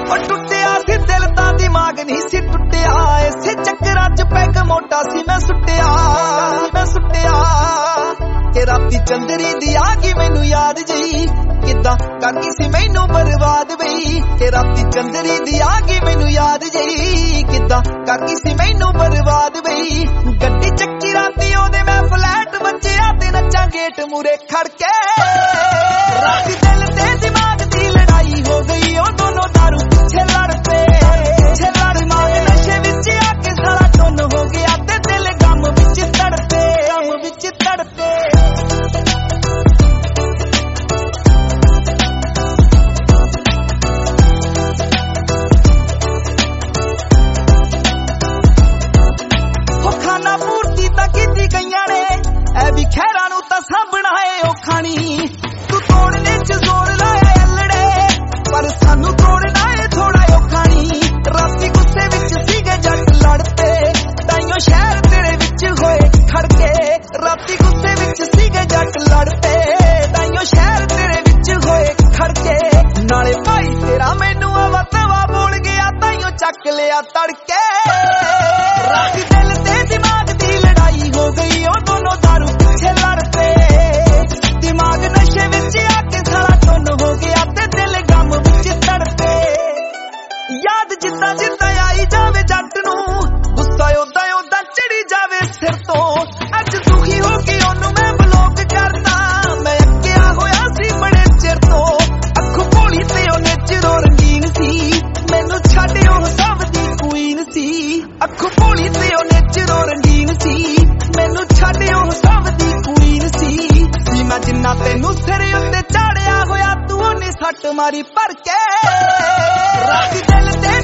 टुटिया सी दिल दा दिमाग नहीं सी टुटिया इसे चक्करां च पैग मोटा सी मैं सुटिया कि राती चंदरी दी आ गई मैनू याद जई किदां कर गई सी मैनू बर्बाद बई कि राती चंदरी दी आ गई मैनू याद जई किदां कर गई सी मैनू बर्बाद बई गड्डी चक्की राती ओदे मैं फ्लैट बच्चिया ते नच्चा गेट मूरे खड़ के राती दिल ते दिमाग दी लड़ाई हो गई ओ दोनों दारू पीछे लड़ पे दिमाग नशे विच आके सारा टुन हो गया ते दिल गम विच तड़पे खाना पूर्ति तां कीती गईयां ने ऐ भी खैरां नूं तां साਂਭਣਾ ਏ ओ खानी तू तोड़ने च जोर लाया अल्लड़े पर सानू तोड़ना ਏ थोड़ा ओ खानी राती गुस्से विच सीगे जट लड़ते ताइयों शहर तेरे विच होए खड़के राती गुस्से विच सीगे जट लड़ते ताइयों शहर तेरे विच होए खड़के नाले भाई तेरा मैनू अवतवा बोल गया ताइयों चक लिया तड़के राती दिल ते दिमाग दी लड़ाई हो गई ओ दोनों दारू पीछे लड़ पे दिमाग नशे विच आके सारा टुन हो गया ते दिल गम विच तड़पे याद जिद्दां जिद्दां आई जावे जट नूं गुस्सा ओदां ओदां चढ़ी जावे सिर तो अज दुखी हो के ओनू मैं ब्लॉक करदा मैं अक्किया होया सी बड़े चिर तो अख भोली ते ओ नेचरों रंगीन सी मैनू छड्ड ओ सब दी क्वीन सी अख भोली ते ओ नेचरों रंगीन सी मैनू छड्ड ओ सब दी क्वीन सी मैं जिन्ना तेनू सिर उत्ते चाड़िया होया तू ओनी सट मारी भर के राती दिल ते